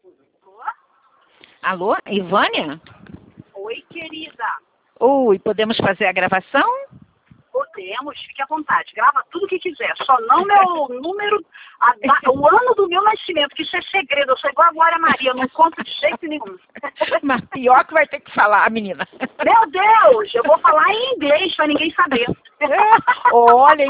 Alô, Ivânia? Oi, querida. Oi, podemos fazer a gravação? Podemos, fique à vontade. Grava tudo o que quiser. Só não meu número, o ano do meu nascimento, que isso é segredo. Eu sou igual a Glória Maria, eu não conto de jeito nenhum. Mas pior que vai ter que falar, menina. Meu Deus, eu vou falar em inglês para ninguém saber. Olhem.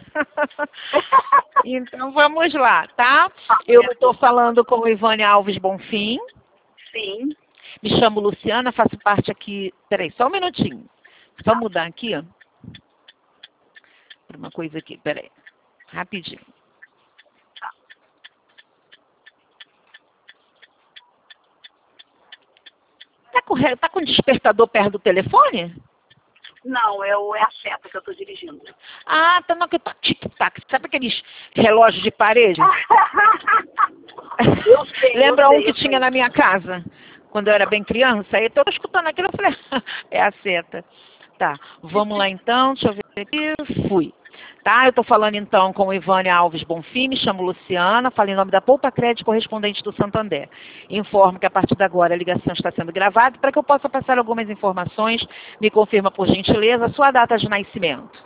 Então vamos lá, tá? Eu estou falando com o Ivânia Alves Bonfim. Sim. Me chamo Luciana, faço parte aqui... Peraí, só um minutinho. Só mudar aqui, ó. Uma coisa aqui, peraí. Rapidinho. Tá com o despertador perto do telefone? Não, é a seta que eu estou dirigindo. Ah, tá no que tá tic-tac. Sabe aqueles relógios de parede? Eu sei, Lembra eu um sei, que eu tinha sei. na minha casa? Quando eu era bem criança? Aí eu tô escutando aquilo, eu falei, é a seta. Tá, vamos lá então, deixa eu ver aqui. Fui. Tá, eu estou falando então com Ivânia Alves Bonfim, me chamo Luciana, falo em nome da Poupa Crédito, correspondente do Santander. Informo que a partir de agora a ligação está sendo gravada. Para que eu possa passar algumas informações, me confirma por gentileza a sua data de nascimento.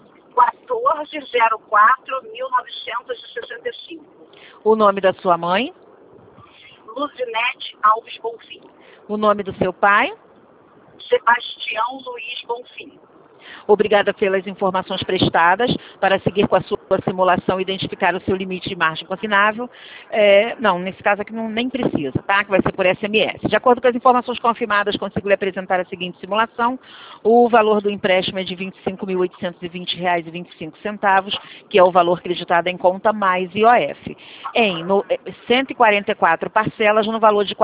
14/04/1965. O nome da sua mãe, Luzinete Alves Bonfim. o nome do seu pai. Sebastião Luiz Bonfim. Obrigada pelas informações prestadas. Para seguir com a sua simulação e identificar o seu limite de margem consignável. Não, nesse caso aqui nem precisa, tá? Que vai ser por SMS. De acordo com as informações confirmadas, consigo lhe apresentar a seguinte simulação. O valor do empréstimo é de R$ 25.820,25, que é o valor creditado em conta mais IOF. Em 144 parcelas no valor de R$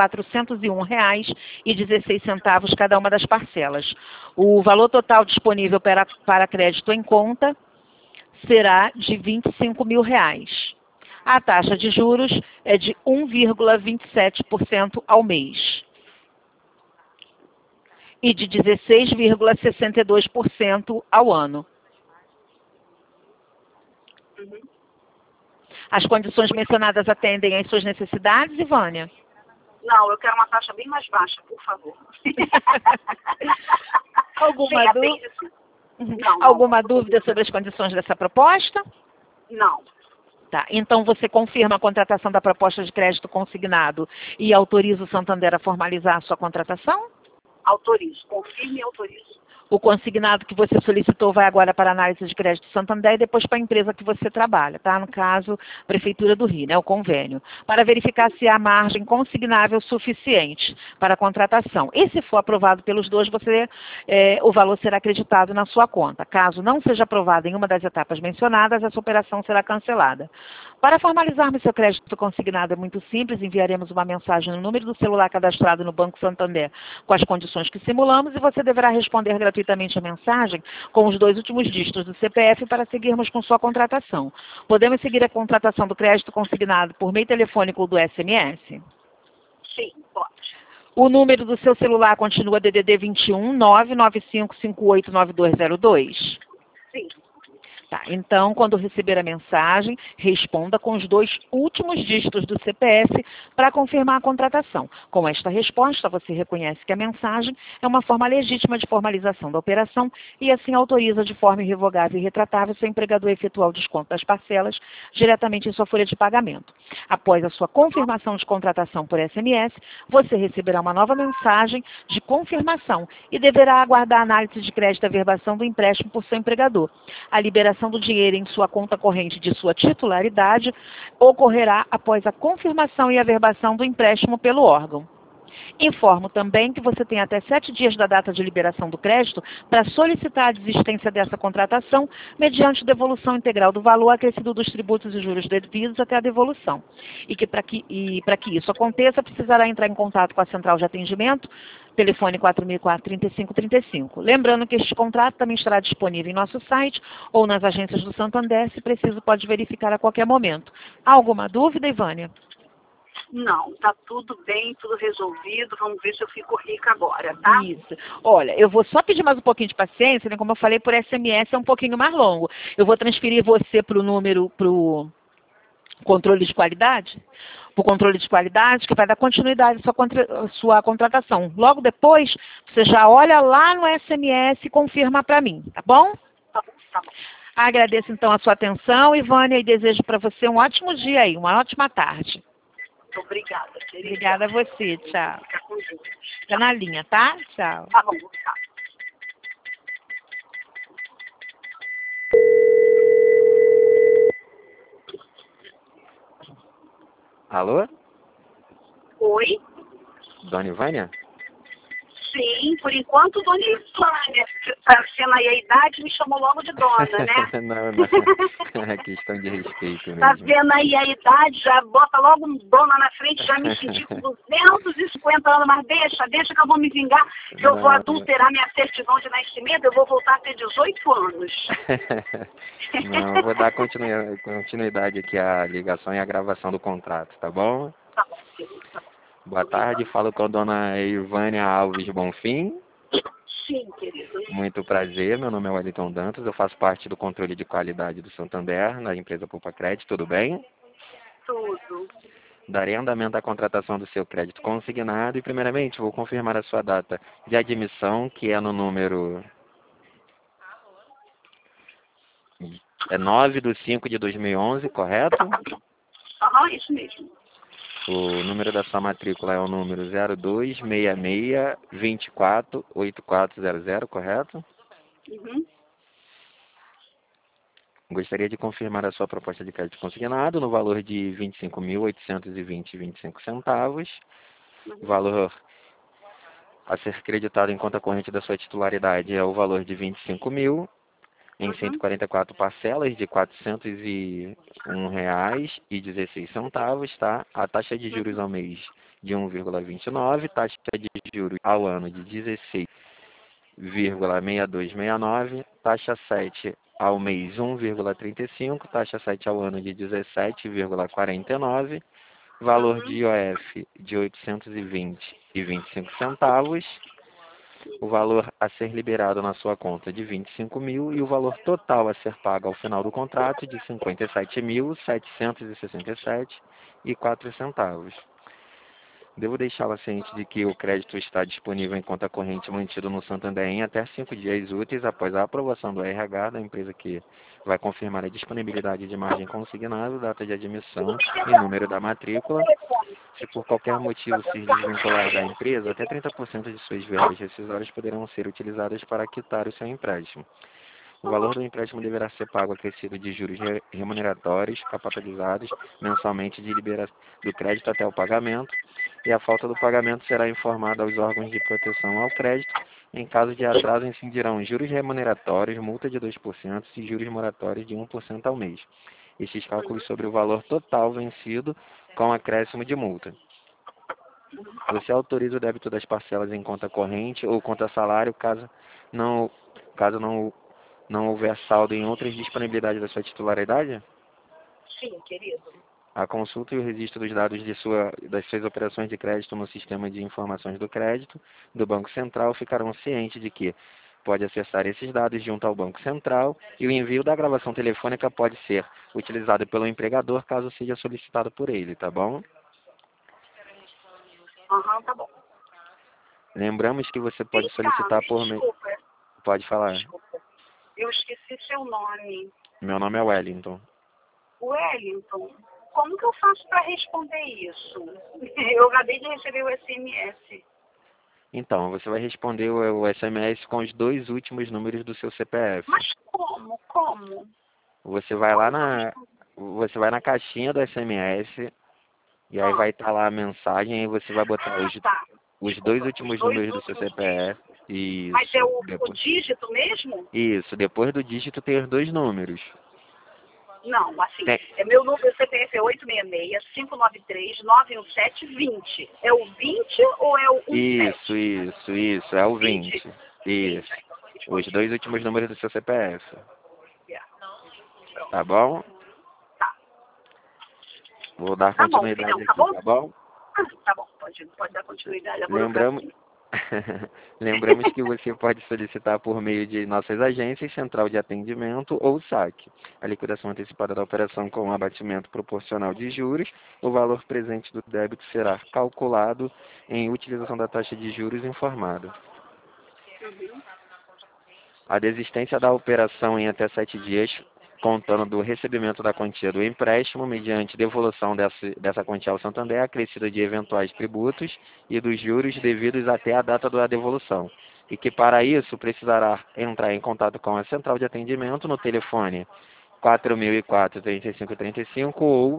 401,16 cada uma das parcelas. O valor total disponível para crédito em conta será de R$ 25 mil. A taxa de juros é de 1,27% ao mês e de 16,62% ao ano. As condições mencionadas atendem às suas necessidades, Ivânia? Não, eu quero uma taxa bem mais baixa, por favor. Alguma dúvida sobre as condições dessa proposta? Não. Tá. Então você confirma a contratação da proposta de crédito consignado e autoriza o Santander a formalizar a sua contratação? Autorizo. Confirme e autorizo. O consignado que você solicitou vai agora para a análise de crédito Santander e depois para a empresa que você trabalha, tá? No caso, Prefeitura do Rio, né? O convênio. Para verificar se há margem consignável suficiente para a contratação. E se for aprovado pelos dois, o valor será acreditado na sua conta. Caso não seja aprovado em uma das etapas mencionadas, essa operação será cancelada. Para formalizarmos seu crédito consignado é muito simples, enviaremos uma mensagem no número do celular cadastrado no Banco Santander com as condições que simulamos e você deverá responder gratuitamente a mensagem com os 2 últimos dígitos do CPF para seguirmos com sua contratação. Podemos seguir a contratação do crédito consignado por meio telefônico ou do SMS? Sim, pode. O número do seu celular continua DDD 21 995589202? Sim. Tá, então, quando receber a mensagem, responda com os 2 últimos dígitos do CPF para confirmar a contratação. Com esta resposta, você reconhece que a mensagem é uma forma legítima de formalização da operação e assim autoriza de forma irrevogável e retratável seu empregador a efetuar o desconto das parcelas diretamente em sua folha de pagamento. Após a sua confirmação de contratação por SMS, você receberá uma nova mensagem de confirmação e deverá aguardar a análise de crédito e averbação do empréstimo por seu empregador. A liberação do dinheiro em sua conta corrente de sua titularidade ocorrerá após a confirmação e averbação do empréstimo pelo órgão. Informo também que você tem até 7 dias da data de liberação do crédito para solicitar a desistência dessa contratação mediante devolução integral do valor acrescido dos tributos e juros devidos até a devolução. E para que isso aconteça, precisará entrar em contato com a central de atendimento, telefone 4004-3535. Lembrando que este contrato também estará disponível em nosso site ou nas agências do Santander, se preciso pode verificar a qualquer momento. Há alguma dúvida, Ivânia? Não, tá tudo bem, tudo resolvido. Vamos ver se eu fico rica agora, tá? Isso. Olha, eu vou só pedir mais um pouquinho de paciência, né? Como eu falei, por SMS é um pouquinho mais longo. Eu vou transferir você para o controle de qualidade. para o controle de qualidade, que vai dar continuidade à sua contratação. Logo depois, você já olha lá no SMS e confirma para mim, tá bom? Tá bom, tá bom. Agradeço então a sua atenção, Ivânia, e desejo para você um ótimo dia aí, uma ótima tarde. Muito obrigada, querida. Obrigada a você, tchau. Fica com Deus. Fica na linha, tá? Tchau. Tá bom, tá. Alô? Oi? Dona Ivânia? Sim, por enquanto, dona Ivânia, tá sendo aí a idade, me chamou logo de dona, né? Não, é questão de respeito mesmo. Tá vendo aí a idade, já bota logo um dona na frente, já me senti com 250 anos, mas deixa que eu vou me vingar, que eu vou adulterar minha certidão de nascimento, eu vou voltar a ter 18 anos. Não, eu vou dar continuidade aqui à ligação e à gravação do contrato, tá bom? Tá bom, querido, tá bom. Boa tarde, falo com a dona Ivânia Alves Bonfim. Sim, querido. Muito prazer, meu nome é Wellington Dantas, eu faço parte do controle de qualidade do Santander, na empresa Poupa Crédito, tudo bem? Tudo. Darei andamento à contratação do seu crédito consignado e, primeiramente, vou confirmar a sua data de admissão, que é no número 9/5/2011, correto? Aham, isso mesmo. O número da sua matrícula é o número 0266248400, correto? Uhum. Gostaria de confirmar a sua proposta de crédito consignado no valor de R$ 25.820,25. O valor a ser creditado em conta corrente da sua titularidade é o valor de 25.000 em 144 parcelas de R$ 401,16, tá? A taxa de juros ao mês de 1,29, taxa de juros ao ano de 16,6269, taxa 7 ao mês 1,35, taxa 7 ao ano de 17,49, valor de IOF de 820,25, o valor a ser liberado na sua conta de 25.000 e o valor total a ser pago ao final do contrato de 57.767,04. Devo deixá-la ciente de que o crédito está disponível em conta corrente mantido no Santander em até 5 dias úteis após a aprovação do RH da empresa, que vai confirmar a disponibilidade de margem consignada, data de admissão e número da matrícula. Se por qualquer motivo se desvincular da empresa, até 30% de suas verbas rescisórias poderão ser utilizadas para quitar o seu empréstimo. O valor do empréstimo deverá ser pago acrescido de juros remuneratórios capitalizados mensalmente de liberação do crédito até o pagamento, e a falta do pagamento será informada aos órgãos de proteção ao crédito. Em caso de atraso, incidirão juros remuneratórios, multa de 2% e juros moratórios de 1% ao mês. Estes cálculos sobre o valor total vencido com acréscimo de multa. Você autoriza o débito das parcelas em conta corrente ou conta salário caso não houver saldo em outras disponibilidades da sua titularidade? Sim, querido. A consulta e o registro dos dados das suas operações de crédito no sistema de informações do crédito do Banco Central ficarão cientes de que pode acessar esses dados junto ao Banco Central, e o envio da gravação telefônica pode ser utilizado pelo empregador caso seja solicitado por ele, tá bom? Aham, tá bom. Lembramos que você pode solicitar por meio... Desculpa, Pode falar. desculpa. Eu esqueci seu nome. Meu nome é Wellington. Wellington, como que eu faço para responder isso? Eu acabei de receber o SMS. Então, você vai responder o SMS com os 2 últimos números do seu CPF. Mas como? Como? Você vai lá na caixinha do SMS e aí vai estar lá a mensagem e você vai botar os 2 últimos números do seu CPF. Isso. Mas é o dígito mesmo? Isso, depois do dígito tem os 2 números. Não, assim, meu número CPF é 866-593-917-20. É o 20 ou é o 17? Isso, é o 20. Isso. Os 2 últimos números do seu CPF. Tá bom? Tá. Vou dar continuidade então, aqui, tá bom? Tá bom, pode dar continuidade. Agora Lembramos que você pode solicitar por meio de nossas agências, central de atendimento ou saque. A liquidação antecipada da operação com abatimento proporcional de juros, o valor presente do débito será calculado em utilização da taxa de juros informada. A desistência da operação em até 7 dias, contando do recebimento da quantia do empréstimo, mediante devolução dessa quantia ao Santander, acrescida de eventuais tributos e dos juros devidos até a data da devolução. E que, para isso, precisará entrar em contato com a central de atendimento no telefone 4004-3535 ou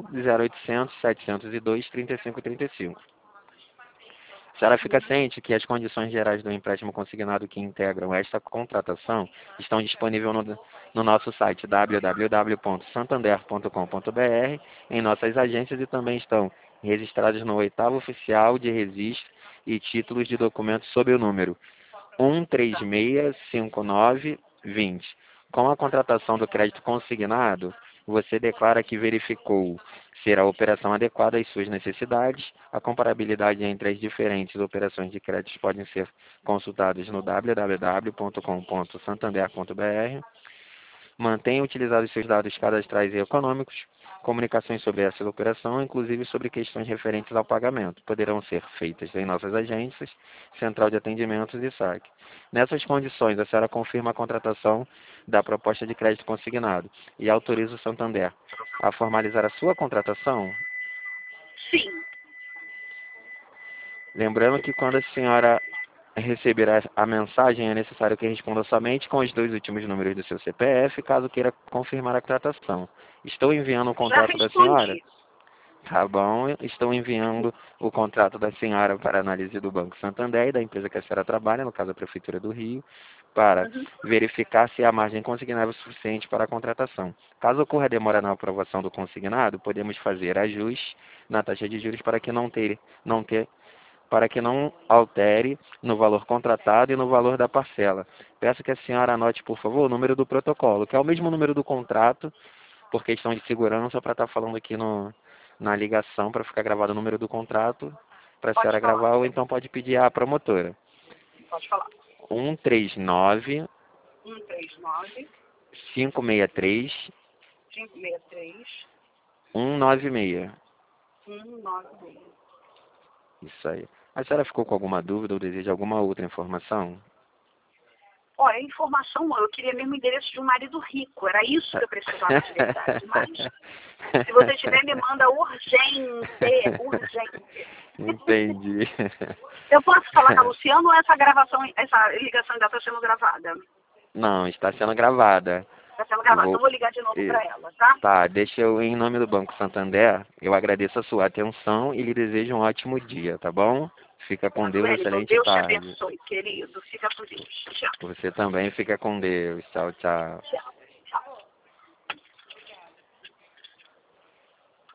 0800-702-3535. A senhora fica ciente que as condições gerais do empréstimo consignado que integram esta contratação estão disponíveis no nosso site www.santander.com.br, em nossas agências e também estão registradas no 8º Oficial de Registro e Títulos de Documentos sob o número 1365920. Com a contratação do crédito consignado, você declara que verificou ser a operação adequada às suas necessidades. A comparabilidade entre as diferentes operações de crédito podem ser consultadas no www.com.santander.br. Mantenha utilizados seus dados cadastrais e econômicos. Comunicações sobre essa operação, inclusive sobre questões referentes ao pagamento, poderão ser feitas em nossas agências, central de atendimentos e saque. Nessas condições, a senhora confirma a contratação da proposta de crédito consignado e autoriza o Santander a formalizar a sua contratação? Sim. Lembrando que quando a senhora receberá a mensagem, é necessário que responda somente com os 2 últimos números do seu CPF, caso queira confirmar a contratação. Estou enviando o contrato da senhora? Tá bom, estou enviando o contrato da senhora para análise do Banco Santander e da empresa que a senhora trabalha, no caso a Prefeitura do Rio, para verificar se a margem consignada é suficiente para a contratação. Caso ocorra demora na aprovação do consignado, podemos fazer ajuste na taxa de juros para que não altere no valor contratado e no valor da parcela. Peço que a senhora anote, por favor, o número do protocolo, que é o mesmo número do contrato, por questão de segurança, para estar falando aqui na ligação, para ficar gravado o número do contrato, para a senhora gravar, ou então pode pedir à promotora. Pode falar. 139 563 196. Isso aí. A senhora ficou com alguma dúvida ou deseja alguma outra informação? Olha, informação, eu queria mesmo o endereço de um marido rico, era isso que eu precisava de verdade, mas se você tiver, me manda urgente. Entendi. Eu posso falar com a Luciana ou essa ligação ainda está sendo gravada? Não, está sendo gravada. Está sendo gravada, então vou ligar de novo para ela, tá? Tá, deixa eu, em nome do Banco Santander, eu agradeço a sua atenção e lhe desejo um ótimo dia, tá bom? Fica com Deus, excelente tarde. Deus te abençoe, querido. Fica com Deus. Tchau. Você também fica com Deus. Tchau, tchau. Tchau.